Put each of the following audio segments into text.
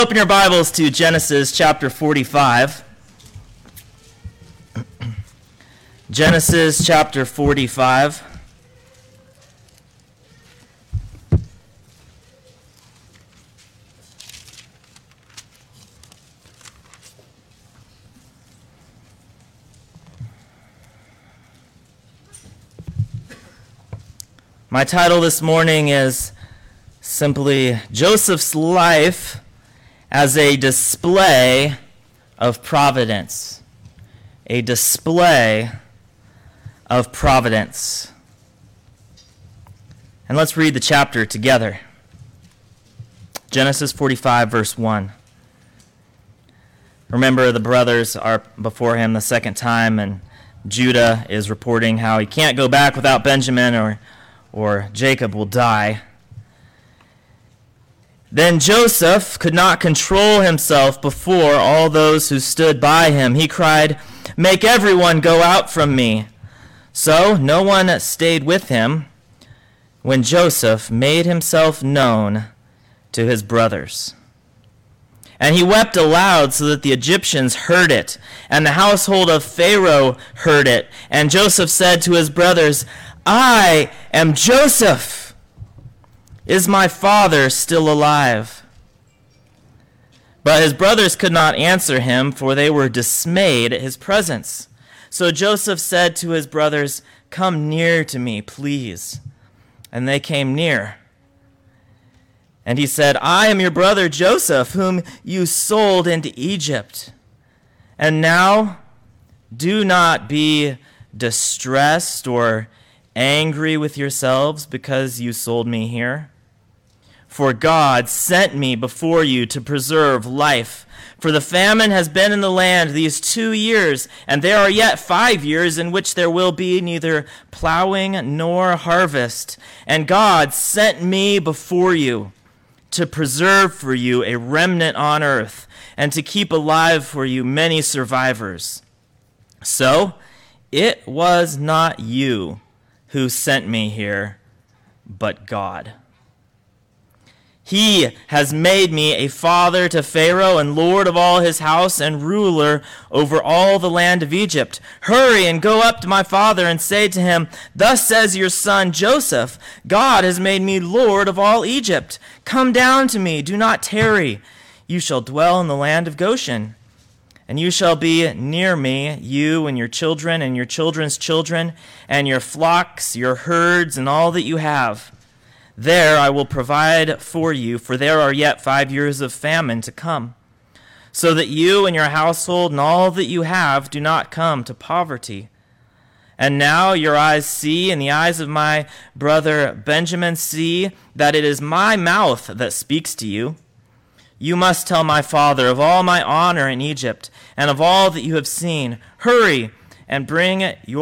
Open your Bibles to Genesis chapter 45. Genesis chapter 45. My title this morning is simply Joseph's Life as a Display of Providence. A display of providence. And let's read the chapter together. Genesis 45, verse 1. Remember, the brothers are before him the second time, and Judah is reporting how he can't go back without Benjamin or Jacob will die. Then Joseph could not control himself before all those who stood by him. He cried, "Make everyone go out from me." So no one stayed with him when Joseph made himself known to his brothers. And he wept aloud so that the Egyptians heard it, and the household of Pharaoh heard it. And Joseph said to his brothers, "I am Joseph. Is my father still alive?" But his brothers could not answer him, for they were dismayed at his presence. So Joseph said to his brothers, "Come near to me, please." And they came near. And he said, "I am your brother Joseph, whom you sold into Egypt. And now do not be distressed or angry with yourselves because you sold me here. For God sent me before you to preserve life. For the famine has been in the land these 2 years, and there are yet 5 years in which there will be neither plowing nor harvest. And God sent me before you to preserve for you a remnant on earth, and to keep alive for you many survivors. So it was not you who sent me here, but God. He has made me a father to Pharaoh and lord of all his house and ruler over all the land of Egypt. Hurry and go up to my father and say to him, 'Thus says your son Joseph, God has made me lord of all Egypt. Come down to me, do not tarry. You shall dwell in the land of Goshen. And you shall be near me, you and your children and your children's children, and your flocks, your herds, and all that you have. There I will provide for you, for there are yet 5 years of famine to come, so that you and your household and all that you have do not come to poverty. And now your eyes see, and the eyes of my brother Benjamin see, that it is my mouth that speaks to you. You must tell my father of all my honor in Egypt, and of all that you have seen. Hurry and bring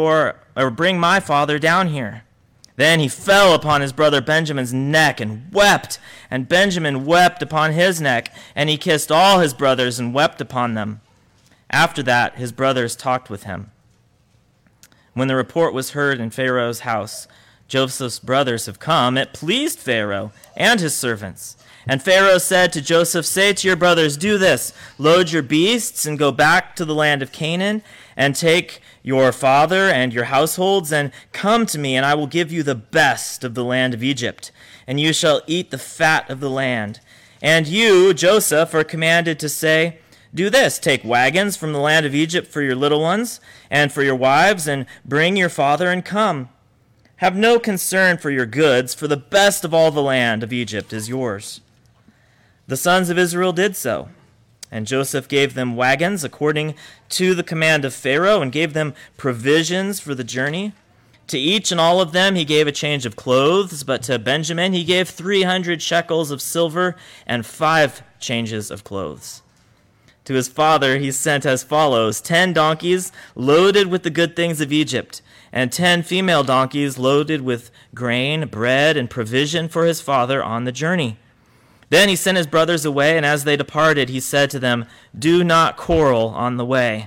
my father down here." Then he fell upon his brother Benjamin's neck and wept, and Benjamin wept upon his neck, and he kissed all his brothers and wept upon them. After that, his brothers talked with him. When the report was heard in Pharaoh's house, "Joseph's brothers have come," it pleased Pharaoh and his servants. And Pharaoh said to Joseph, "Say to your brothers, do this, load your beasts and go back to the land of Canaan, and take your father and your households, and come to me, and I will give you the best of the land of Egypt, and you shall eat the fat of the land. And you, Joseph, are commanded to say, do this, take wagons from the land of Egypt for your little ones, and for your wives, and bring your father and come. Have no concern for your goods, for the best of all the land of Egypt is yours." The sons of Israel did so. And Joseph gave them wagons according to the command of Pharaoh, and gave them provisions for the journey. To each and all of them he gave a change of clothes, but to Benjamin he gave 300 shekels of silver and 5 changes of clothes. To his father he sent as follows: 10 donkeys loaded with the good things of Egypt, and 10 female donkeys loaded with grain, bread, and provision for his father on the journey. Then he sent his brothers away, and as they departed, he said to them, "Do not quarrel on the way."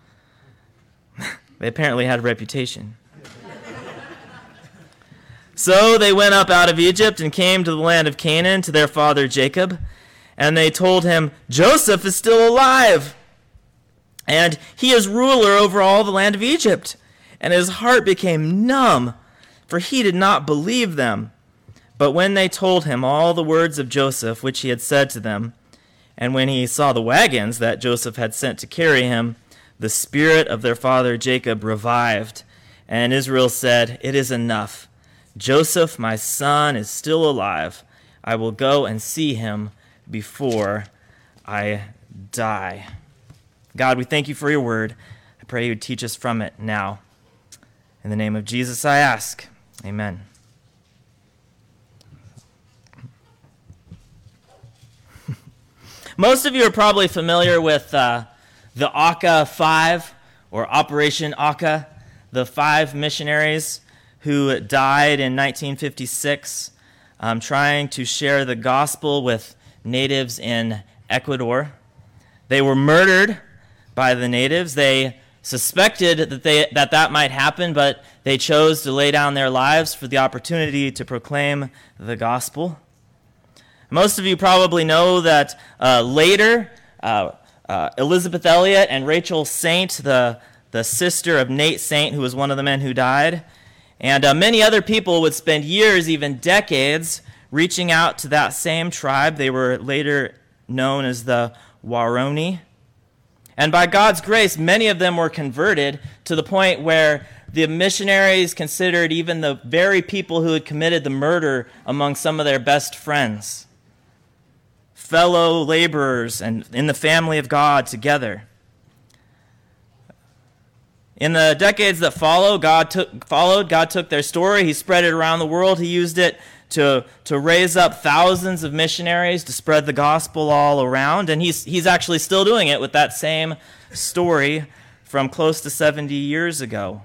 They apparently had a reputation. So they went up out of Egypt and came to the land of Canaan to their father Jacob. And they told him, "Joseph is still alive, and he is ruler over all the land of Egypt." And his heart became numb, for he did not believe them. But when they told him all the words of Joseph, which he had said to them, and when he saw the wagons that Joseph had sent to carry him, the spirit of their father Jacob revived. And Israel said, "It is enough. Joseph, my son, is still alive. I will go and see him before I die." God, we thank you for your word. I pray you would teach us from it now. In the name of Jesus, I ask. Amen. Most of you are probably familiar with the Aka 5, or Operation Aka, the 5 missionaries who died in 1956 trying to share the gospel with natives in Ecuador. They were murdered by the natives. They suspected that might happen, but they chose to lay down their lives for the opportunity to proclaim the gospel. Most of you probably know that later, Elizabeth Elliot and Rachel Saint, the sister of Nate Saint, who was one of the men who died, and many other people would spend years, even decades, reaching out to that same tribe. They were later known as the Waorani. And by God's grace, many of them were converted to the point where the missionaries considered even the very people who had committed the murder among some of their best friends, fellow laborers, and in the family of God together. In the decades that followed, God took their story, he spread it around the world, he used it to raise up thousands of missionaries to spread the gospel all around, and he's actually still doing it with that same story from close to 70 years ago.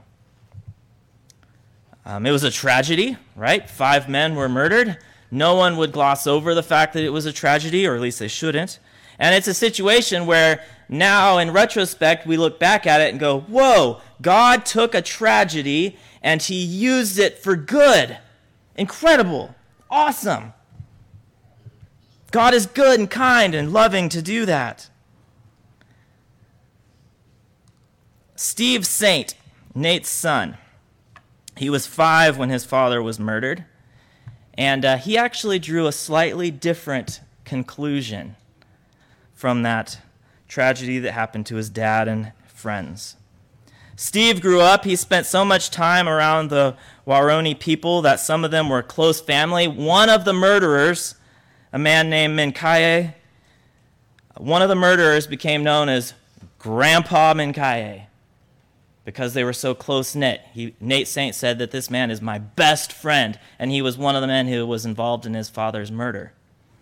It was a tragedy, right? 5 men were murdered. No one would gloss over the fact that it was a tragedy, or at least they shouldn't. And it's a situation where now, in retrospect, we look back at it and go, whoa, God took a tragedy and he used it for good. Incredible. Awesome. God is good and kind and loving to do that. Steve Saint, Nate's son, he was 5 when his father was murdered, and he actually drew a slightly different conclusion from that tragedy that happened to his dad and friends. Steve grew up, he spent so much time around the Waorani people that some of them were close family. One of the murderers, a man named Mincaye, one of the murderers became known as Grandpa Mincaye because they were so close-knit. Nate Saint said that this man is my best friend, and he was one of the men who was involved in his father's murder.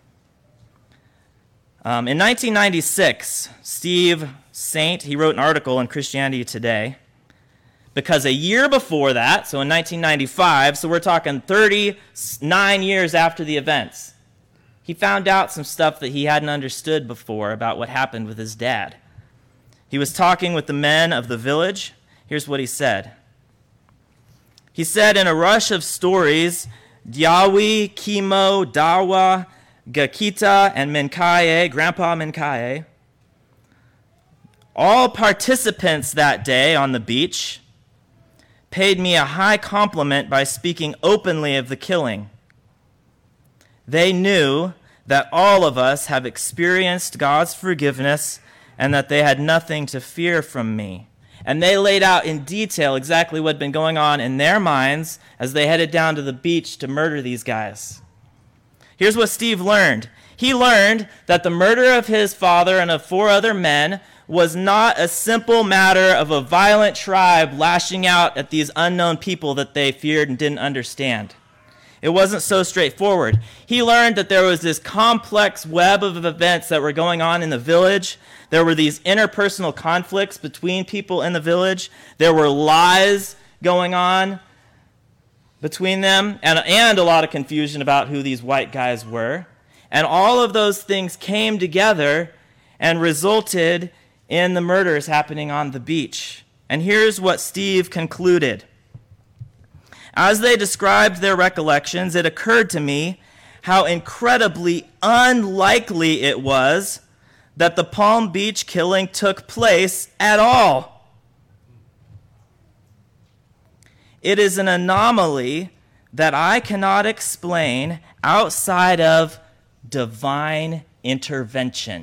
In 1996, Steve Saint, he wrote an article in Christianity Today, because a year before that, so in 1995, so we're talking 39 years after the events, he found out some stuff that he hadn't understood before about what happened with his dad. He was talking with the men of the village. Here's what he said. He said, in a rush of stories, Diawi, Kimo, Dawa, Gakita, and Mincaye, Grandpa Mincaye, all participants that day on the beach, paid me a high compliment by speaking openly of the killing. They knew that all of us have experienced God's forgiveness and that they had nothing to fear from me. And they laid out in detail exactly what had been going on in their minds as they headed down to the beach to murder these guys. Here's what Steve learned. He learned that the murder of his father and of 4 other men was not a simple matter of a violent tribe lashing out at these unknown people that they feared and didn't understand. It wasn't so straightforward. He learned that there was this complex web of events that were going on in the village. There were these interpersonal conflicts between people in the village. There were lies going on between them, and a lot of confusion about who these white guys were. And all of those things came together and resulted in the murders happening on the beach. And here's what Steve concluded. As they described their recollections, it occurred to me how incredibly unlikely it was that the Palm Beach killing took place at all. It is an anomaly that I cannot explain outside of divine intervention.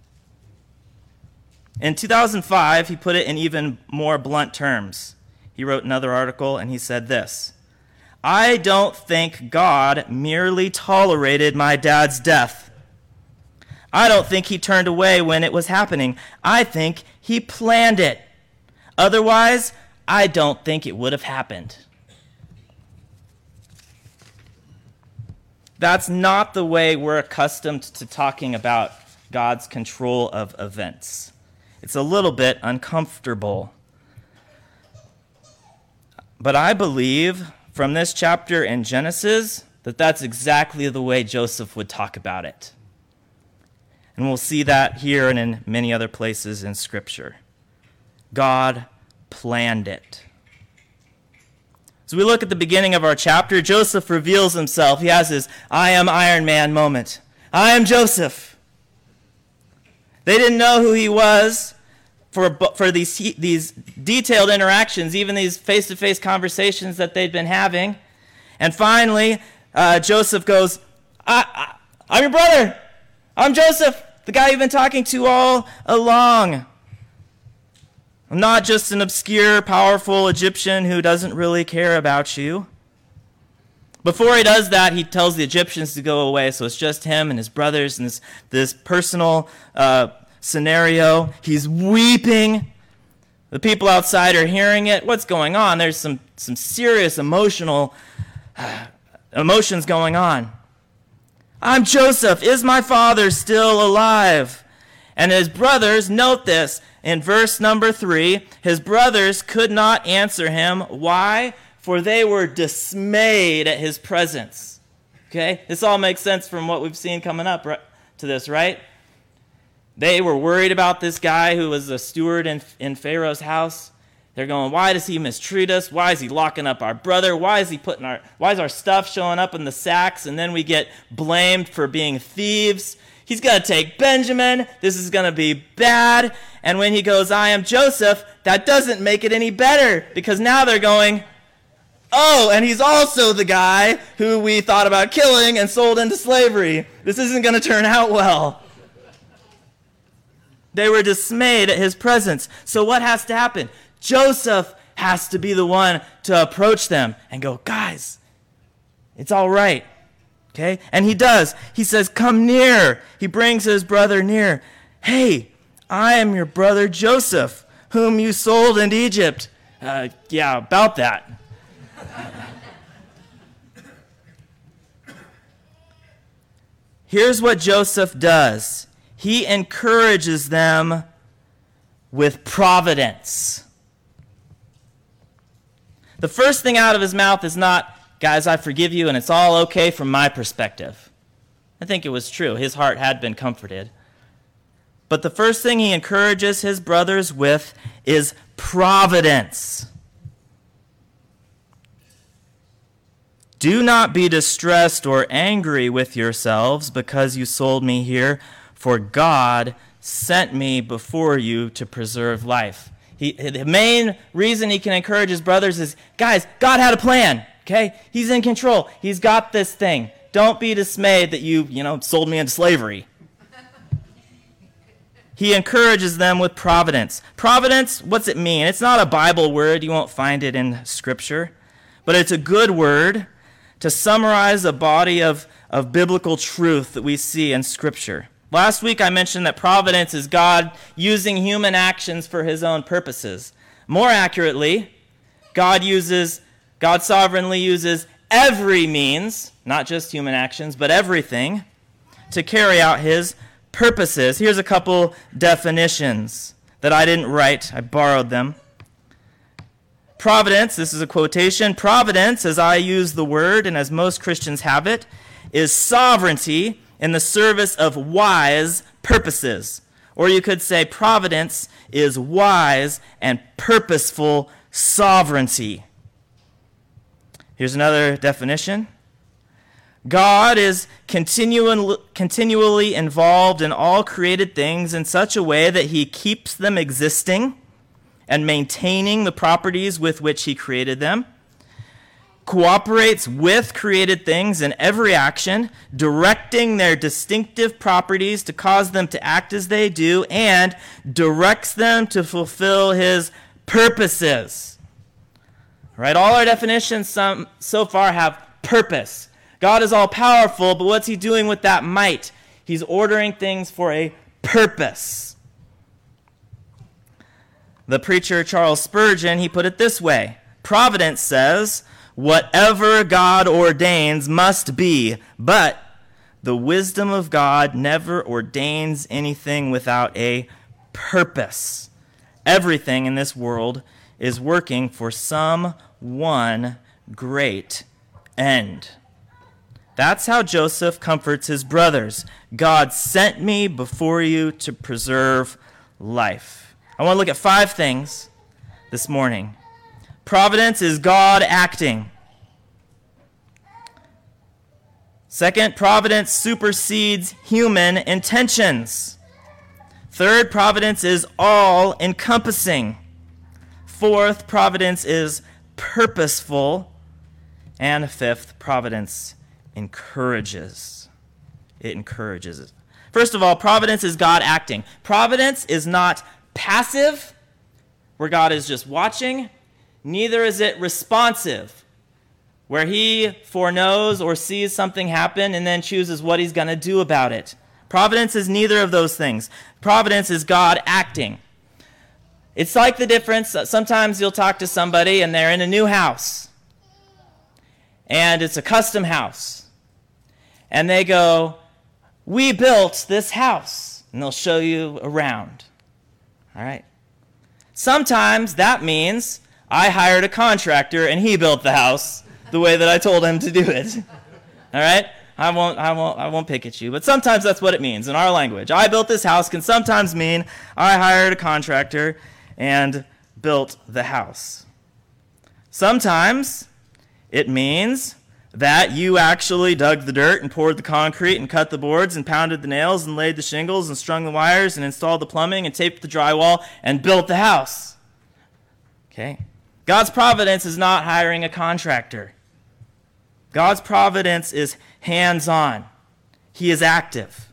In 2005, he put it in even more blunt terms. He wrote another article and he said this: I don't think God merely tolerated my dad's death. I don't think he turned away when it was happening. I think he planned it. Otherwise, I don't think it would have happened. That's not the way we're accustomed to talking about God's control of events. It's a little bit uncomfortable. But I believe from this chapter in Genesis that that's exactly the way Joseph would talk about it. And we'll see that here and in many other places in Scripture. God planned it. As we look at the beginning of our chapter, Joseph reveals himself. He has his I am Iron Man moment. I am Joseph. They didn't know who he was for these detailed interactions, even these face-to-face conversations that they'd been having. And finally, Joseph goes, I'm your brother. I'm Joseph, the guy you've been talking to all along. I'm not just an obscure, powerful Egyptian who doesn't really care about you. Before he does that, he tells the Egyptians to go away, so it's just him and his brothers in this personal scenario. He's weeping. The people outside are hearing it. What's going on? There's some serious emotions going on. I'm Joseph. Is my father still alive? And his brothers, note this, in verse number 3, his brothers could not answer him. Why? For they were dismayed at his presence. Okay? This all makes sense from what we've seen coming up to this, right? They were worried about this guy who was a steward in Pharaoh's house. They're going, why does he mistreat us? Why is he locking up our brother? Why is our stuff showing up in the sacks? And then we get blamed for being thieves. He's going to take Benjamin. This is going to be bad. And when he goes, I am Joseph, that doesn't make it any better, because now they're going, oh, and he's also the guy who we thought about killing and sold into slavery. This isn't going to turn out well. They were dismayed at his presence. So what has to happen? Joseph has to be the one to approach them and go, guys, it's all right. Okay? And he does. He says, come near. He brings his brother near. Hey, I am your brother Joseph, whom you sold into Egypt. Yeah, about that. Here's what Joseph does. He encourages them with providence. The first thing out of his mouth is not, guys, I forgive you and it's all okay from my perspective. I think it was true. His heart had been comforted. But the first thing he encourages his brothers with is providence. Do not be distressed or angry with yourselves because you sold me here, for God sent me before you to preserve life. The main reason he can encourage his brothers is, guys, God had a plan, okay? He's in control. He's got this thing. Don't be dismayed that you sold me into slavery. He encourages them with providence. Providence, what's it mean? It's not a Bible word. You won't find it in Scripture. But it's a good word to summarize a body of biblical truth that we see in Scripture. Last week I mentioned that providence is God using human actions for his own purposes. More accurately, God sovereignly uses every means, not just human actions, but everything, to carry out his purposes. Here's a couple definitions that I didn't write. I borrowed them. Providence, this is a quotation, providence, as I use the word and as most Christians have it, is sovereignty in the service of wise purposes. Or you could say providence is wise and purposeful sovereignty. Here's another definition. God is continually involved in all created things in such a way that he keeps them existing and maintaining the properties with which he created them, cooperates with created things in every action, directing their distinctive properties to cause them to act as they do, and directs them to fulfill his purposes. Right? All our definitions so far have purpose. God is all powerful, but what's he doing with that might? He's ordering things for a purpose. The preacher Charles Spurgeon, he put it this way: Providence says, whatever God ordains must be, but the wisdom of God never ordains anything without a purpose. Everything in this world is working for some one great end. That's how Joseph comforts his brothers. God sent me before you to preserve life. I want to look at 5 things this morning. Providence is God acting. Second, providence supersedes human intentions. Third, providence is all-encompassing. Fourth, providence is purposeful. And fifth, providence encourages. It encourages. First of all, providence is God acting. Providence is not passive, where God is just watching. Neither is it responsive, where he foreknows or sees something happen and then chooses what he's going to do about it. Providence is neither of those things. Providence is God acting. It's like the difference. Sometimes you'll talk to somebody and they're in a new house, and it's a custom house. And they go, we built this house. And they'll show you around. All right? Sometimes that means I hired a contractor and he built the house the way that I told him to do it. All right? I won't pick at you, but sometimes that's what it means in our language. I built this house can sometimes mean I hired a contractor and built the house. Sometimes it means that you actually dug the dirt and poured the concrete and cut the boards and pounded the nails and laid the shingles and strung the wires and installed the plumbing and taped the drywall and built the house. Okay? God's providence is not hiring a contractor. God's providence is hands-on. He is active.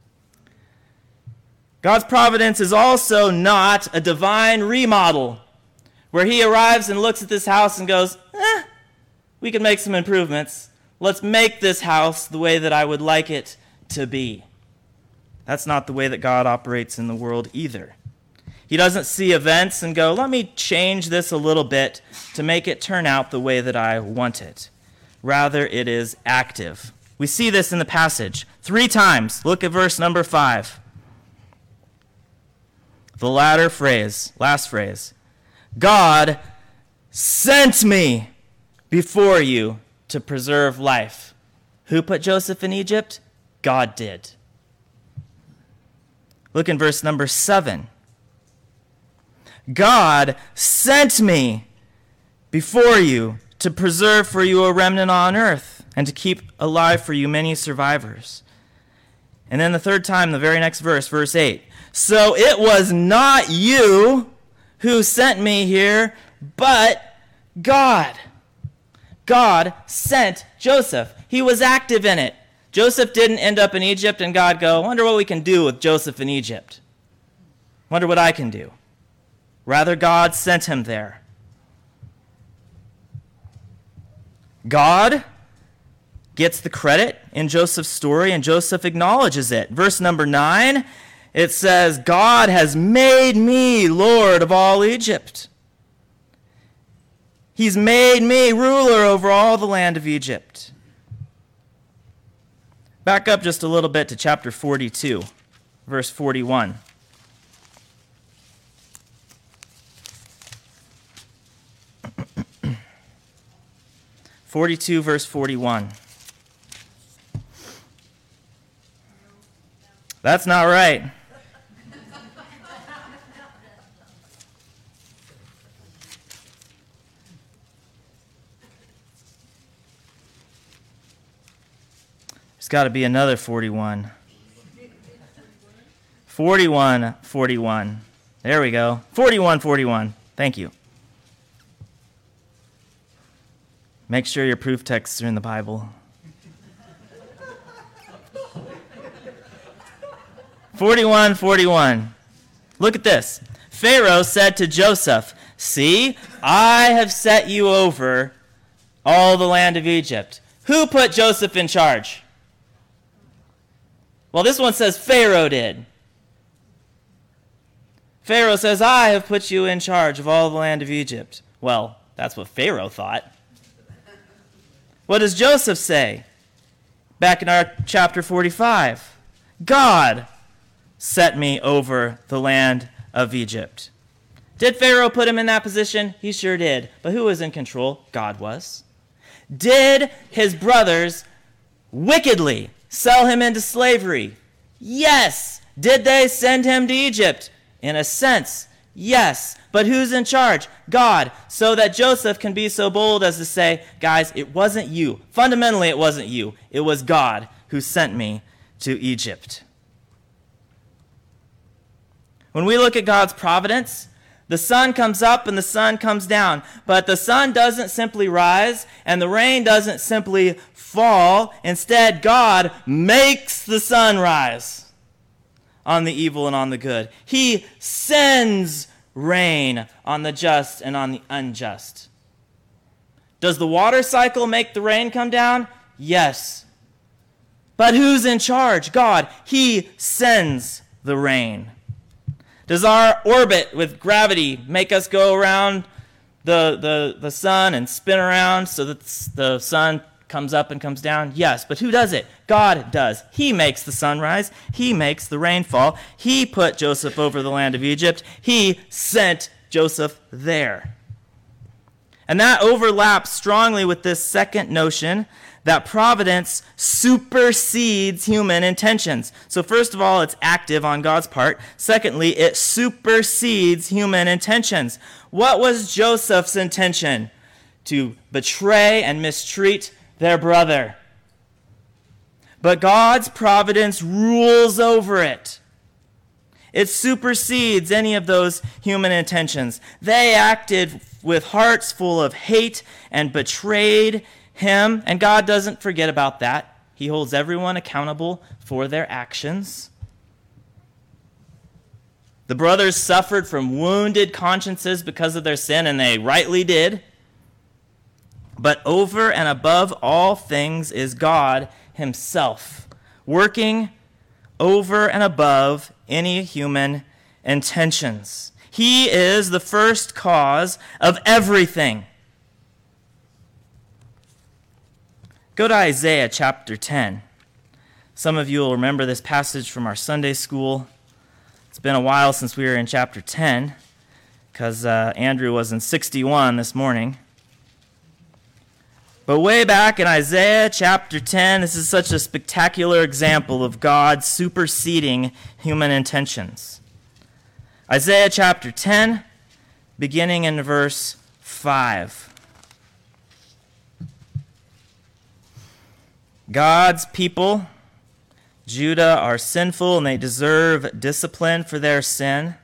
God's providence is also not a divine remodel where he arrives and looks at this house and goes, we can make some improvements. Let's make this house the way that I would like it to be. That's not the way that God operates in the world either. He doesn't see events and go, let me change this a little bit to make it turn out the way that I want it. Rather, it is active. We see this in the passage 3 times. Look at verse number 5. The last phrase. God sent me before you to preserve life. Who put Joseph in Egypt? God did. Look in verse number 7. God sent me before you to preserve for you a remnant on earth and to keep alive for you many survivors. And then the third time, the very next verse, verse 8. So it was not you who sent me here, but God. God sent Joseph. He was active in it. Joseph didn't end up in Egypt and God go, wonder what we can do with Joseph in Egypt. Wonder what I can do. Rather, God sent him there. God gets the credit in Joseph's story, and Joseph acknowledges it. Verse number 9, it says, God has made me Lord of all Egypt. He's made me ruler over all the land of Egypt. Back up just a little bit to chapter 42, verse 41. 42, verse 41. That's not right. got to be another 41. 41. There we go. 41. Thank you. Make sure your proof texts are in the Bible. 41. Look at this. Pharaoh said to Joseph, "See, I have set you over all the land of Egypt." Who put Joseph in charge? Well, this one says Pharaoh did. Pharaoh says, "I have put you in charge of all the land of Egypt." Well, that's what Pharaoh thought. What does Joseph say? Back in our chapter 45. God set me over the land of Egypt. Did Pharaoh put him in that position? He sure did. But who was in control? God was. Did his brothers wickedly sell him into slavery? Yes. Did they send him to Egypt? In a sense, yes. But who's in charge? God. So that Joseph can be so bold as to say, "Guys, it wasn't you. Fundamentally, it wasn't you. It was God who sent me to Egypt." When we look at God's providence, the sun comes up and the sun comes down. But the sun doesn't simply rise and the rain doesn't simply fall. Instead, God makes the sun rise on the evil and on the good. He sends rain on the just and on the unjust. Does the water cycle make the rain come down? Yes. But who's in charge? God. He sends the rain. Does our orbit with gravity make us go around the sun and spin around so that the sun comes up and comes down? Yes, but who does it? God does. He makes the sun rise. He makes the rain fall. He put Joseph over the land of Egypt. He sent Joseph there. And that overlaps strongly with this second notion that providence supersedes human intentions. So first of all, it's active on God's part. Secondly, it supersedes human intentions. What was Joseph's intention? To betray and mistreat their brother. But God's providence rules over it. It supersedes any of those human intentions. They acted with hearts full of hate and betrayed him, and God doesn't forget about that. He holds everyone accountable for their actions. The brothers suffered from wounded consciences because of their sin, and they rightly did. But over and above all things is God himself, working over and above any human intentions. He is the first cause of everything. Go to Isaiah chapter 10. Some of you will remember this passage from our Sunday school. It's been a while since we were in chapter 10 because Andrew was in 61 this morning. But way back in Isaiah chapter 10, this is such a spectacular example of God superseding human intentions. Isaiah chapter 10, beginning in verse 5. God's people, Judah, are sinful and they deserve discipline for their sin.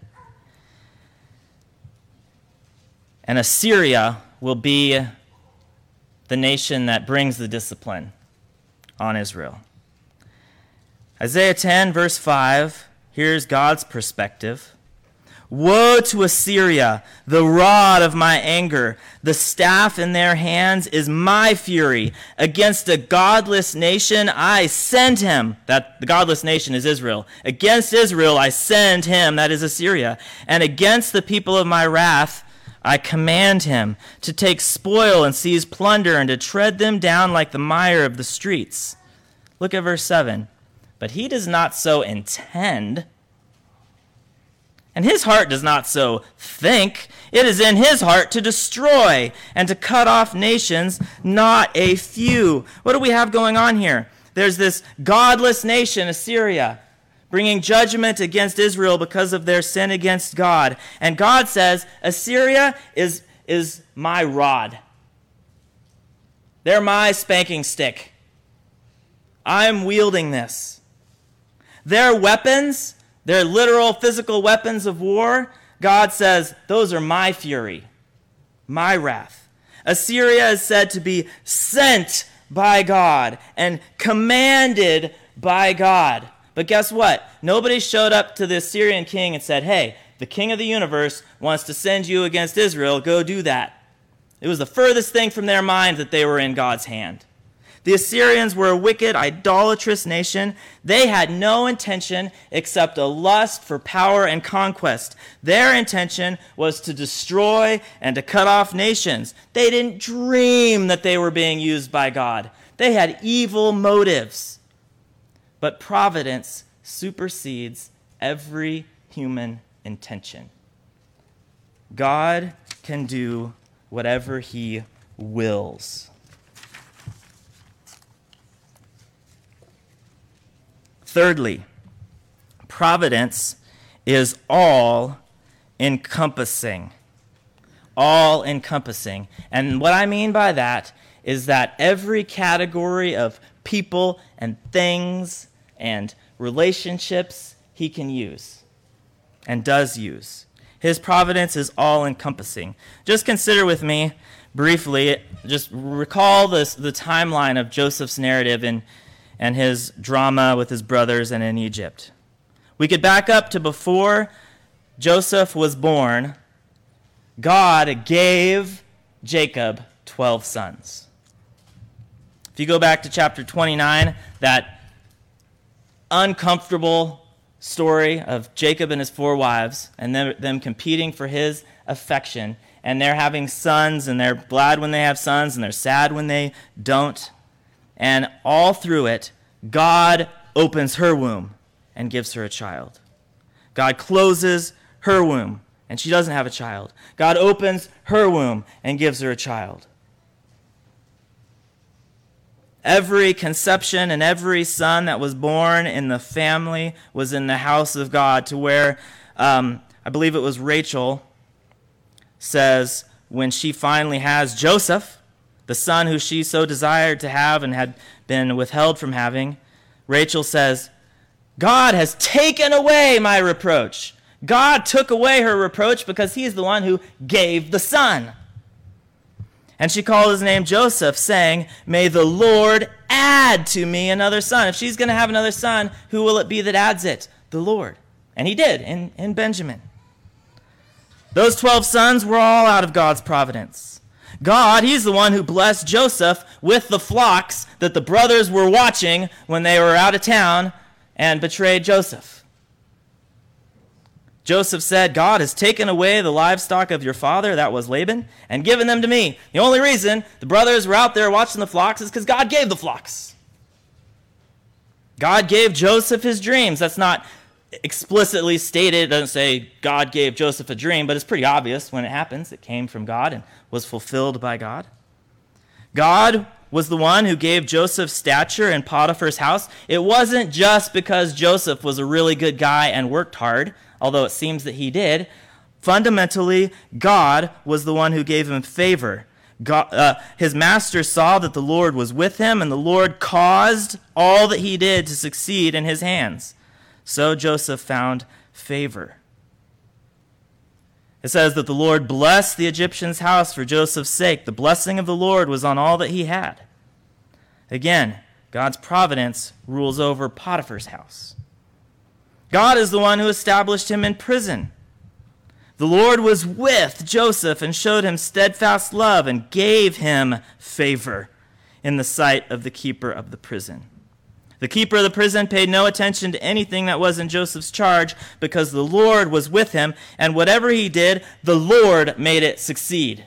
And Assyria will be the nation that brings the discipline on Israel. Isaiah 10, verse 5, here's God's perspective. Woe to Assyria, the rod of my anger. The staff in their hands is my fury. Against a godless nation I send him. That the godless nation is Israel. Against Israel I send him, that is Assyria. And against the people of my wrath I command him to take spoil and seize plunder and to tread them down like the mire of the streets. Look at verse 7. But he does not so intend, and his heart does not so think. It is in his heart to destroy and to cut off nations, not a few. What do we have going on here? There's this godless nation, Assyria, bringing judgment against Israel because of their sin against God. And God says, Assyria is my rod. They're my spanking stick. I'm wielding this. Their weapons, their literal physical weapons of war, God says, those are my fury, my wrath. Assyria is said to be sent by God and commanded by God. But guess what? Nobody showed up to the Assyrian king and said, hey, the king of the universe wants to send you against Israel. Go do that. It was the furthest thing from their mind that they were in God's hand. The Assyrians were a wicked, idolatrous nation. They had no intention except a lust for power and conquest. Their intention was to destroy and to cut off nations. They didn't dream that they were being used by God. They had evil motives. But providence supersedes every human intention. God can do whatever he wills. Thirdly, providence is all-encompassing. All-encompassing. And what I mean by that is that every category of people and things and relationships he can use and does use. His providence is all-encompassing. Just consider with me briefly, just recall the timeline of Joseph's narrative and his drama with his brothers and in Egypt. We could back up to before Joseph was born. God gave Jacob 12 sons. If you go back to chapter 29, that uncomfortable story of Jacob and his 4 wives and them competing for his affection, and they're having sons, and they're glad when they have sons, and they're sad when they don't. And all through it, God opens her womb and gives her a child. God closes her womb, and she doesn't have a child. God opens her womb and gives her a child. Every conception and every son that was born in the family was in the house of God, to where, I believe it was Rachel says, when she finally has Joseph, the son who she so desired to have and had been withheld from having, Rachel says, God has taken away my reproach. God took away her reproach because he's the one who gave the son. And she called his name Joseph, saying, may the Lord add to me another son. If she's going to have another son, who will it be that adds it? The Lord. And he did in Benjamin. Those 12 sons were all out of God's providence. God, he's the one who blessed Joseph with the flocks that the brothers were watching when they were out of town and betrayed Joseph. Joseph said, God has taken away the livestock of your father, that was Laban, and given them to me. The only reason the brothers were out there watching the flocks is because God gave the flocks. God gave Joseph his dreams. That's not explicitly stated. It doesn't say God gave Joseph a dream, but it's pretty obvious when it happens. It came from God and was fulfilled by God. God was the one who gave Joseph stature in Potiphar's house. It wasn't just because Joseph was a really good guy and worked hard, although it seems that he did. Fundamentally, God was the one who gave him favor. His master saw that the Lord was with him, and the Lord caused all that he did to succeed in his hands. So Joseph found favor. It says that the Lord blessed the Egyptian's house for Joseph's sake. The blessing of the Lord was on all that he had. Again, God's providence rules over Potiphar's house. God is the one who established him in prison. The Lord was with Joseph and showed him steadfast love and gave him favor in the sight of the keeper of the prison. The keeper of the prison paid no attention to anything that was in Joseph's charge because the Lord was with him, and whatever he did, the Lord made it succeed.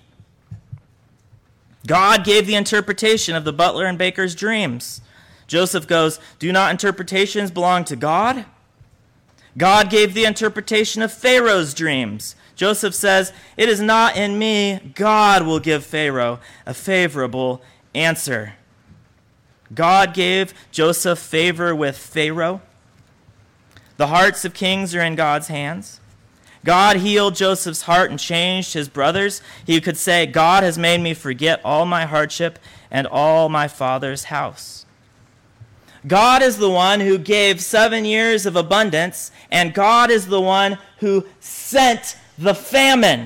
God gave the interpretation of the butler and baker's dreams. Joseph goes, do not interpretations belong to God? God gave the interpretation of Pharaoh's dreams. Joseph says, it is not in me. God will give Pharaoh a favorable answer. God gave Joseph favor with Pharaoh. The hearts of kings are in God's hands. God healed Joseph's heart and changed his brothers. He could say, God has made me forget all my hardship and all my father's house. God is the one who gave 7 years of abundance, and God is the one who sent the famine.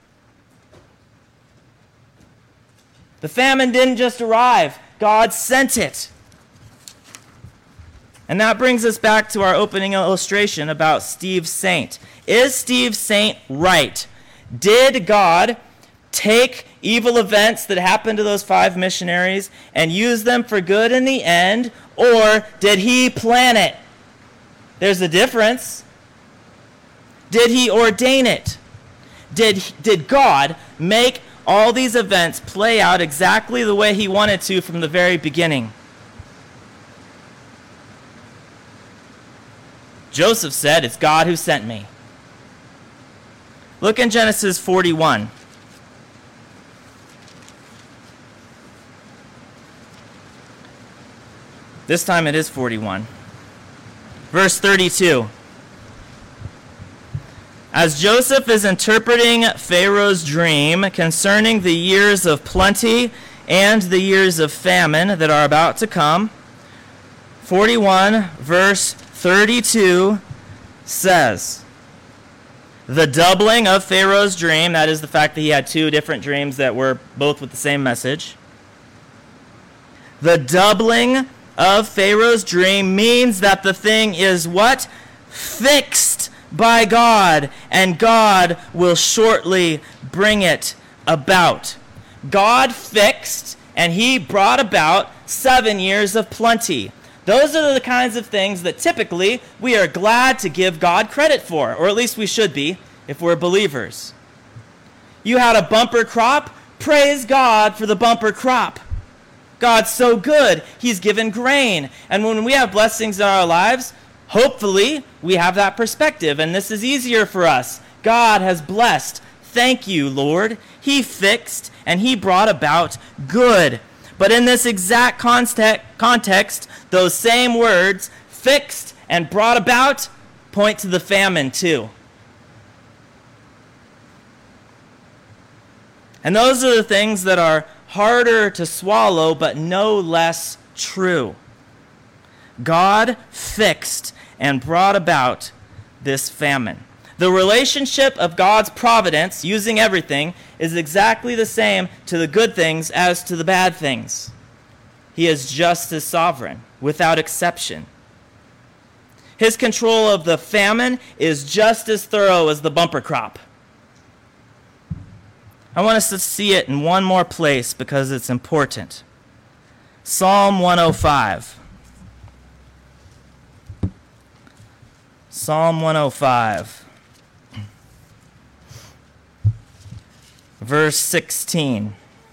The famine didn't just arrive. God sent it. And that brings us back to our opening illustration about Steve Saint. Is Steve Saint right? Did God take evil events that happened to those 5 missionaries and use them for good in the end, or did he plan it? There's a difference. Did he ordain it? Did God make all these events play out exactly the way he wanted to from the very beginning? Joseph said, "It's God who sent me." Look in Genesis 41. This time it is 41. Verse 32. As Joseph is interpreting Pharaoh's dream concerning the years of plenty and the years of famine that are about to come, 41 verse 32 says, the doubling of Pharaoh's dream, that is the fact that he had 2 different dreams that were both with the same message. The doubling of Pharaoh's dream means that the thing is what? Fixed by God, and God will shortly bring it about. God fixed, and he brought about 7 years of plenty. Those are the kinds of things that typically we are glad to give God credit for, or at least we should be if we're believers. You had a bumper crop? Praise God for the bumper crop. God's so good. He's given grain. And when we have blessings in our lives, hopefully we have that perspective, and this is easier for us. God has blessed. Thank you, Lord. He fixed and he brought about good. But in this exact context, those same words, fixed and brought about, point to the famine too. And those are the things that are harder to swallow, but no less true. God fixed and brought about this famine. The relationship of God's providence, using everything, is exactly the same to the good things as to the bad things. He is just as sovereign, without exception. His control of the famine is just as thorough as the bumper crop. I want us to see it in one more place because it's important. Psalm 105. Psalm 105. Verse 16.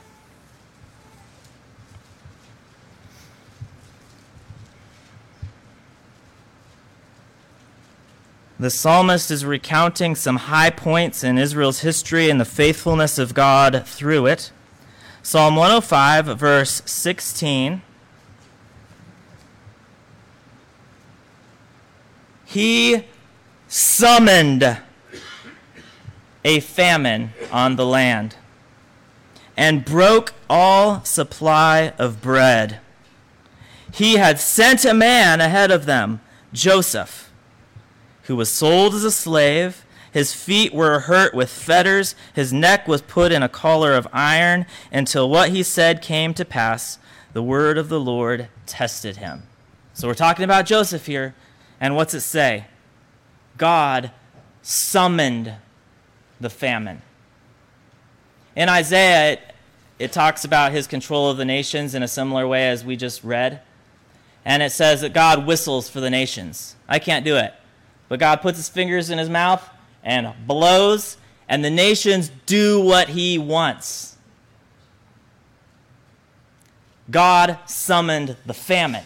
The psalmist is recounting some high points in Israel's history and the faithfulness of God through it. Psalm 105, verse 16. He summoned a famine on the land and broke all supply of bread. He had sent a man ahead of them, Joseph, who was sold as a slave. His feet were hurt with fetters. His neck was put in a collar of iron until what he said came to pass. The word of the Lord tested him. So we're talking about Joseph here. And what's it say? God summoned the famine. In Isaiah, it talks about his control of the nations in a similar way as we just read. And it says that God whistles for the nations. I can't do it. But God puts his fingers in his mouth and blows, and the nations do what he wants. God summoned the famine.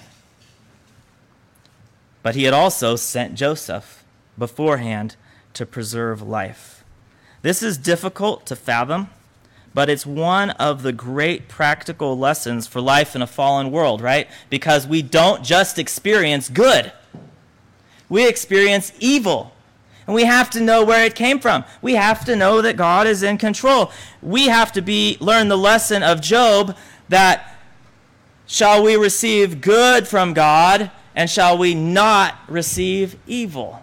But he had also sent Joseph beforehand to preserve life. This is difficult to fathom, but it's one of the great practical lessons for life in a fallen world, right? Because we don't just experience good. We experience evil. And we have to know where it came from. We have to know that God is in control. We have to learn the lesson of Job that Shall we receive good from God, and shall we not receive evil?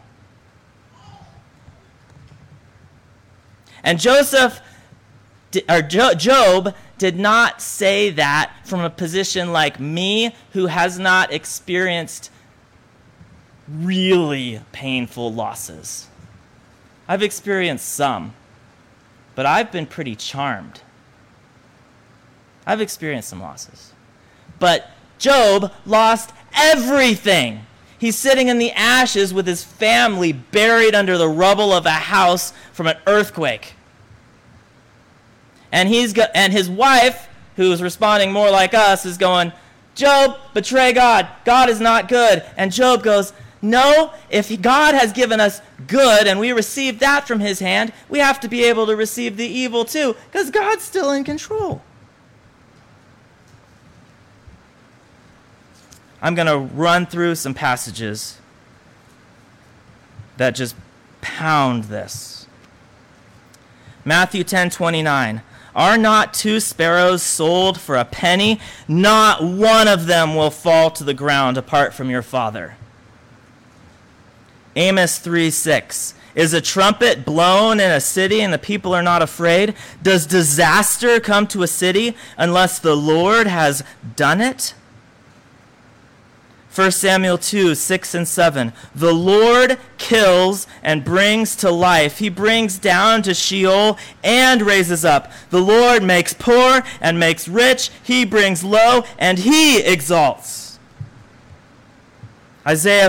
And Job did not say that from a position like me, who has not experienced really painful losses. I've experienced some, but I've been pretty charmed. I've experienced some losses. But Job lost everything. He's sitting in the ashes with his family buried under the rubble of a house from an earthquake. And his wife, who is responding more like us, is going, Job, betray God. God is not good. And Job goes, no, if God has given us good and we receive that from his hand, we have to be able to receive the evil too, because God's still in control. I'm going to run through some passages that just pound this. Matthew 10:29. Are not 2 sparrows sold for a penny? Not one of them will fall to the ground apart from your Father. Amos 3:6. Is a trumpet blown in a city and the people are not afraid? Does disaster come to a city unless the Lord has done it? 1 Samuel 2:6 and 7. The Lord kills and brings to life. He brings down to Sheol and raises up. The Lord makes poor and makes rich. He brings low and he exalts. Isaiah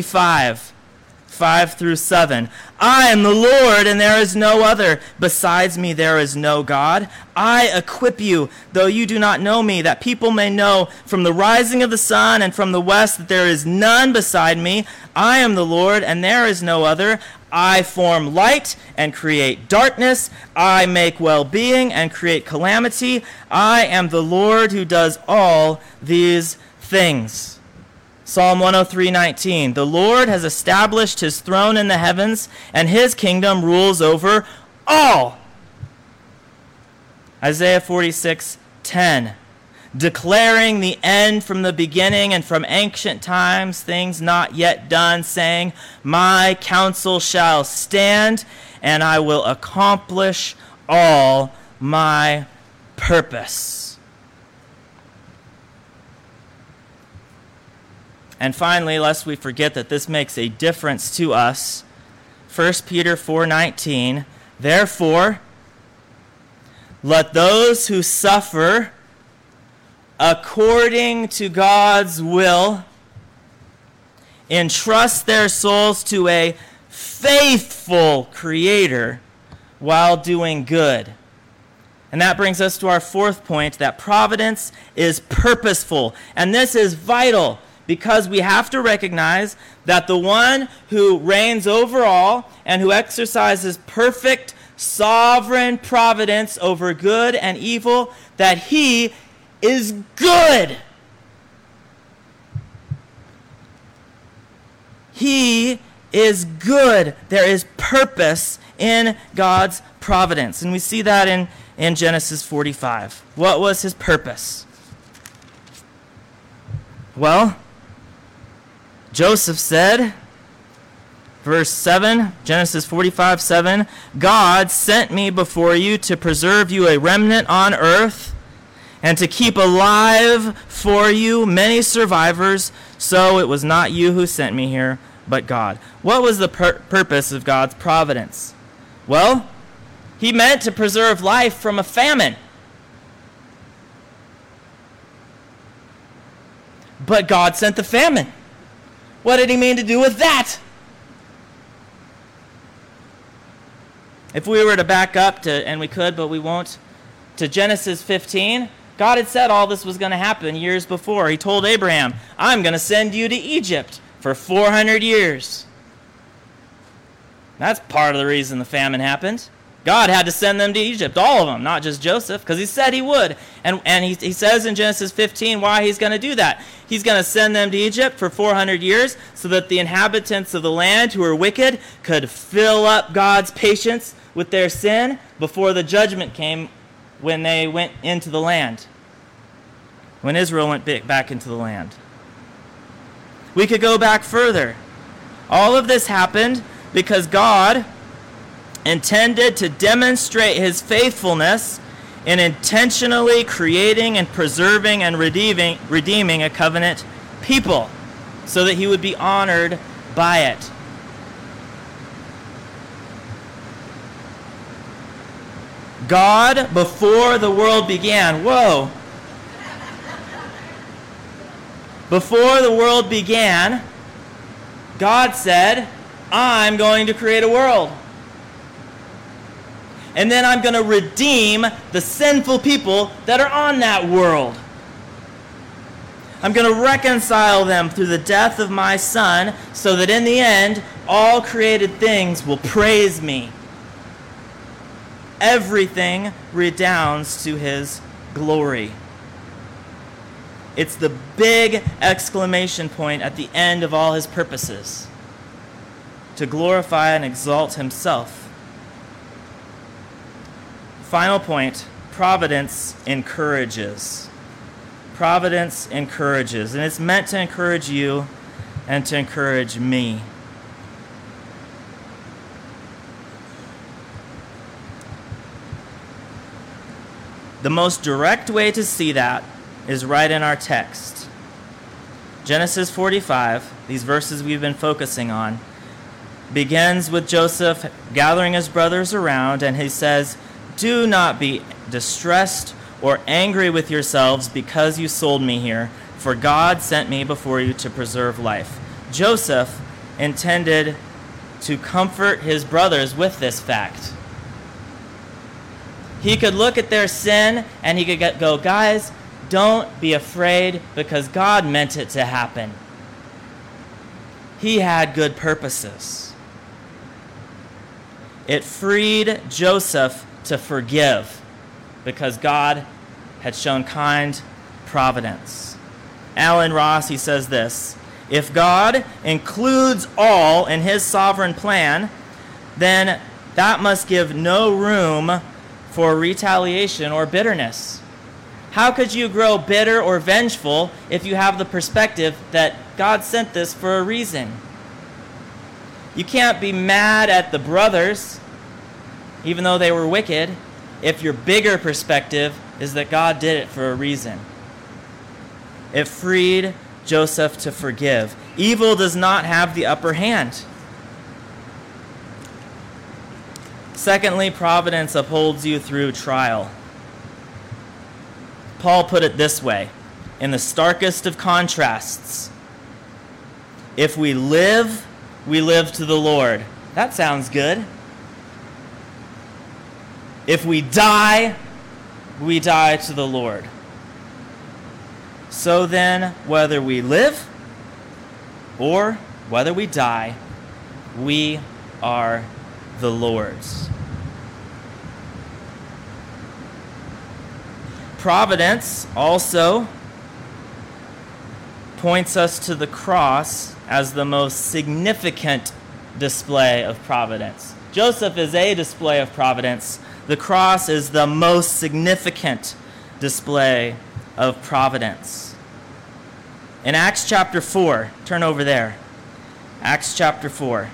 45:5-7. I am the Lord, and there is no other. Besides me, there is no God. I equip you, though you do not know me, that people may know from the rising of the sun and from the west that there is none beside me. I am the Lord, and there is no other. I form light and create darkness. I make well-being and create calamity. I am the Lord who does all these things. Psalm 103:19. The Lord has established his throne in the heavens, and his kingdom rules over all. Isaiah 46:10. Declaring the end from the beginning and from ancient times, things not yet done, saying, my counsel shall stand, and I will accomplish all my purpose. And finally, lest we forget that this makes a difference to us, 1 Peter 4:19, therefore, let those who suffer according to God's will entrust their souls to a faithful Creator while doing good. And that brings us to our fourth point, that providence is purposeful. And this is vital, because we have to recognize that the one who reigns over all and who exercises perfect sovereign providence over good and evil, that he is good. He is good. There is purpose in God's providence. And we see that in Genesis 45. What was his purpose? Well, Joseph said, verse 7, Genesis 45:7, God sent me before you to preserve you a remnant on earth and to keep alive for you many survivors. So it was not you who sent me here, but God. What was the purpose of God's providence? Well, he meant to preserve life from a famine. But God sent the famine. What did he mean to do with that? If we were to back up to, and we could, but we won't, to Genesis 15, God had said all this was going to happen years before. He told Abraham, I'm going to send you to Egypt for 400 years. That's part of the reason the famine happened. God had to send them to Egypt, all of them, not just Joseph, because he said he would. And he says in Genesis 15 why he's going to do that. He's going to send them to Egypt for 400 years so that the inhabitants of the land who are wicked could fill up God's patience with their sin before the judgment came when they went into the land. when Israel went back into the land. We could go back further. All of this happened because God intended to demonstrate his faithfulness in intentionally creating and preserving and redeeming a covenant people so that he would be honored by it. God, before the world began, before the world began, God said, I'm going to create a world. And then I'm going to redeem the sinful people that are on that world. I'm going to reconcile them through the death of my Son so that in the end, all created things will praise me. Everything redounds to his glory. It's the big exclamation point at the end of all his purposes, to glorify and exalt himself. Final point, providence encourages. Providence encourages, and it's meant to encourage you and to encourage me. The most direct way to see that is right in our text. Genesis 45, these verses we've been focusing on, begins with Joseph gathering his brothers around, and he says, do not be distressed or angry with yourselves because you sold me here, for God sent me before you to preserve life. Joseph intended to comfort his brothers with this fact. He could look at their sin and he could go, guys, don't be afraid because God meant it to happen. He had good purposes. It freed Joseph to forgive because God had shown kind providence. Alan Ross, he says this, if God includes all in his sovereign plan, then that must give no room for retaliation or bitterness. How could you grow bitter or vengeful if you have the perspective that God sent this for a reason? You can't be mad at the brothers, even though they were wicked, if your bigger perspective is that God did it for a reason. It freed Joseph to forgive. Evil does not have the upper hand. Secondly, providence upholds you through trial. Paul put it this way, in the starkest of contrasts. If we live, we live to the Lord. That sounds good. If we die, we die to the Lord. So then, whether we live or whether we die, we are the Lord's. Providence also points us to the cross as the most significant display of providence. Joseph is a display of providence. The cross is the most significant display of providence. In Acts chapter 4, turn over there. Acts chapter 4.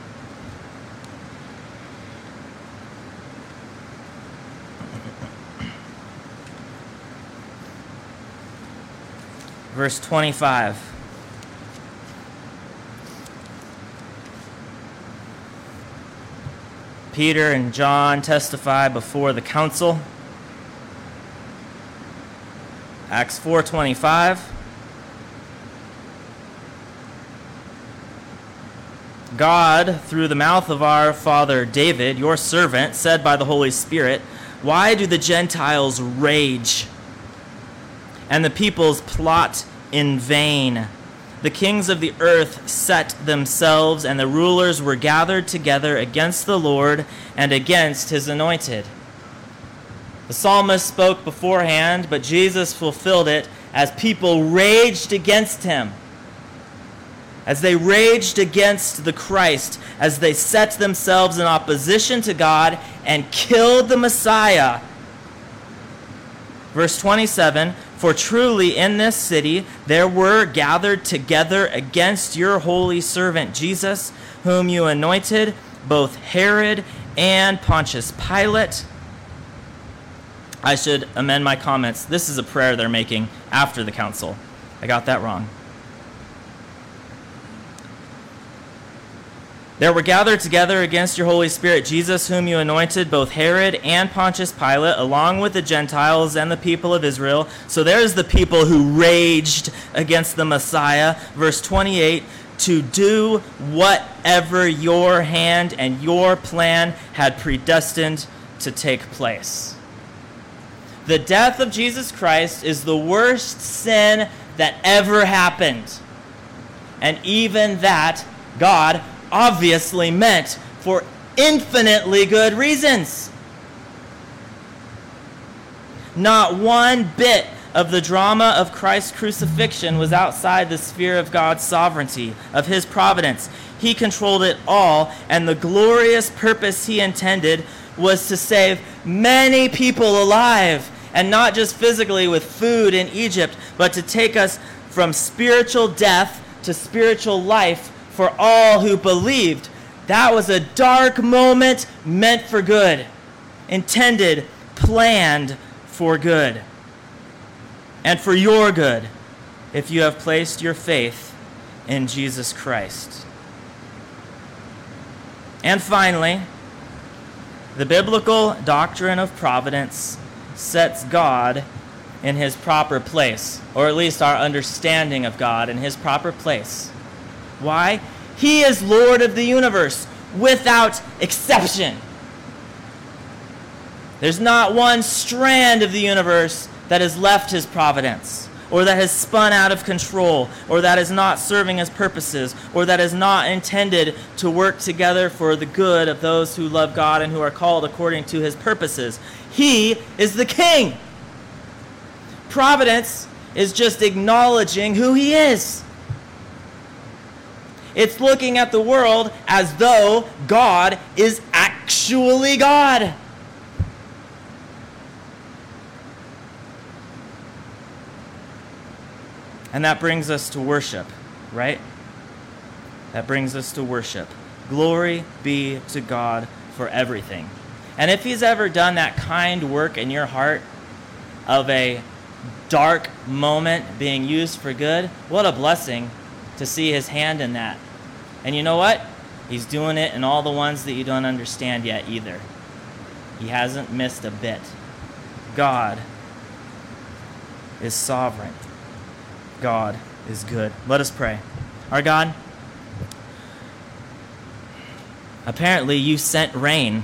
Verse 25. Peter and John testify before the council. Acts 4:25. God, through the mouth of our father David, your servant, said by the Holy Spirit, why do the Gentiles rage and the peoples plot in vain? The kings of the earth set themselves, and the rulers were gathered together against the Lord and against his anointed. The psalmist spoke beforehand, but Jesus fulfilled it as people raged against him. As they raged against the Christ, as they set themselves in opposition to God and killed the Messiah. Verse 27, For truly in this city there were gathered together against your holy servant Jesus, whom you anointed, both Herod and Pontius Pilate. I should amend my comments. This is a prayer they're making after the council. I got that wrong. There were gathered together against your Holy Spirit Jesus, whom you anointed, both Herod and Pontius Pilate, along with the Gentiles and the people of Israel. So there's the people who raged against the Messiah. Verse 28, to do whatever your hand and your plan had predestined to take place. The death of Jesus Christ is the worst sin that ever happened. And even that, God obviously meant for infinitely good reasons. Not one bit of the drama of Christ's crucifixion was outside the sphere of God's sovereignty, of his providence. He controlled it all, and the glorious purpose he intended was to save many people alive, and not just physically with food in Egypt, but to take us from spiritual death to spiritual life for all who believed. That was a dark moment meant for good, intended, planned for good, and for your good if you have placed your faith in Jesus Christ. And finally, the biblical doctrine of providence sets God in his proper place, or at least our understanding of God in his proper place. Why? He is Lord of the universe without exception. There's not one strand of the universe that has left his providence, or that has spun out of control, or that is not serving his purposes, or that is not intended to work together for the good of those who love God and who are called according to his purposes. He is the king. Providence is just acknowledging who he is. It's looking at the world as though God is actually God. And that brings us to worship, right? That brings us to worship. Glory be to God for everything. And if he's ever done that kind work in your heart of a dark moment being used for good, what a blessing to see his hand in that. And you know what? He's doing it in all the ones that you don't understand yet either. He hasn't missed a bit. God is sovereign. God is good. Let us pray. Our God, apparently you sent rain,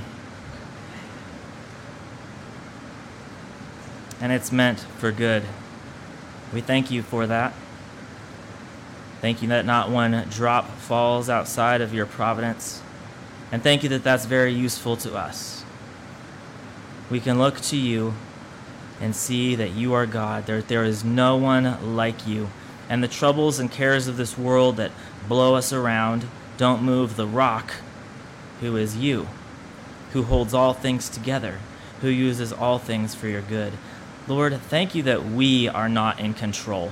and it's meant for good. We thank you for that. Thank you that not one drop falls outside of your providence. And thank you that that's very useful to us. We can look to you and see that you are God. There is no one like you. And the troubles and cares of this world that blow us around don't move the rock, who is you, who holds all things together, who uses all things for your good. Lord, thank you that we are not in control.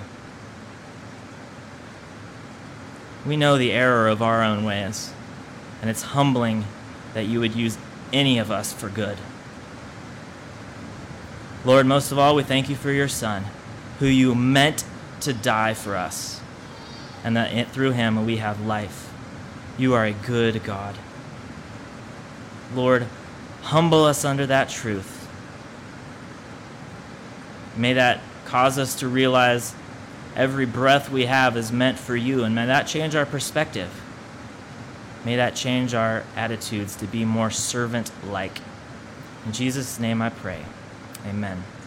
We know the error of our own ways, and it's humbling that you would use any of us for good. Lord, most of all, we thank you for your Son, who you meant to die for us, and that through him we have life. You are a good God. Lord, humble us under that truth. May that cause us to realize every breath we have is meant for you, and may that change our perspective. May that change our attitudes to be more servant-like. In Jesus' name I pray. Amen.